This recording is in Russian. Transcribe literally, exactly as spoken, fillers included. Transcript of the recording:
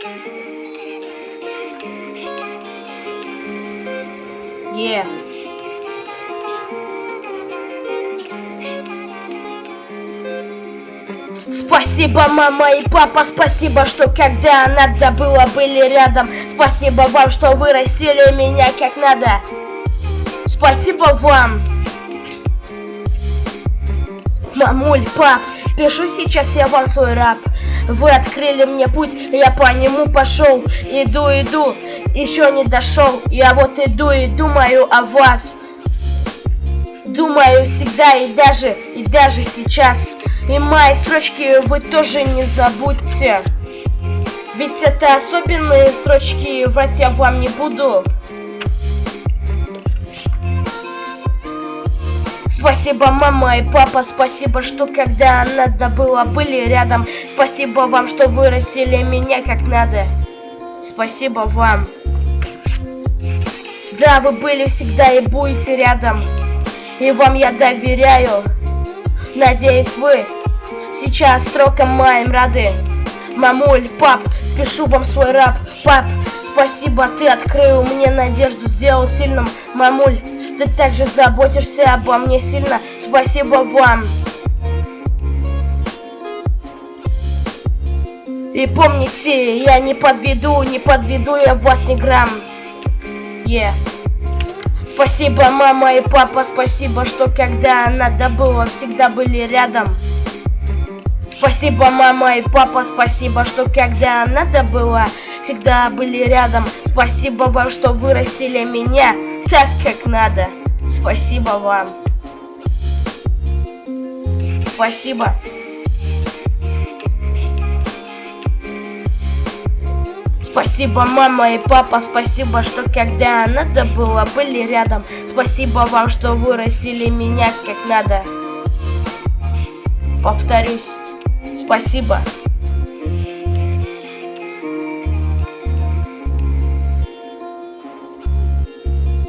Yeah. Спасибо, мама и папа, спасибо, что когда надо было, были рядом. Спасибо вам, что вырастили меня как надо. Спасибо вам. Мамуль, пап, пишу сейчас я вам свой рэп. Вы открыли мне путь, я по нему пошел. Иду, иду, еще не дошел. Я вот иду и думаю о вас. Думаю всегда и даже, и даже сейчас. И мои строчки вы тоже не забудьте. Ведь это особенные строчки, врать я вам не буду. Спасибо, мама и папа, спасибо, что когда надо было, были рядом. Спасибо вам, что вырастили меня как надо. Спасибо вам. Да, вы были всегда и будете рядом. И вам я доверяю. Надеюсь, вы сейчас строкам моим рады. Мамуль, пап, пишу вам свой рэп. Пап, спасибо, ты открыл мне надежду, сделал сильным. Мамуль, ты также заботишься обо мне сильно. Спасибо вам. И помните, я не подведу, не подведу я вас ни грамм. Yeah. Спасибо, мама и папа, спасибо, что когда надо было, всегда были рядом. Спасибо, мама и папа, спасибо, что когда надо было, всегда были рядом. Спасибо вам, что вырастили меня так, как надо. Спасибо вам. Спасибо. Спасибо, мама и папа, спасибо, что когда надо было, были рядом. Спасибо вам, что вырастили меня как надо. Повторюсь, спасибо.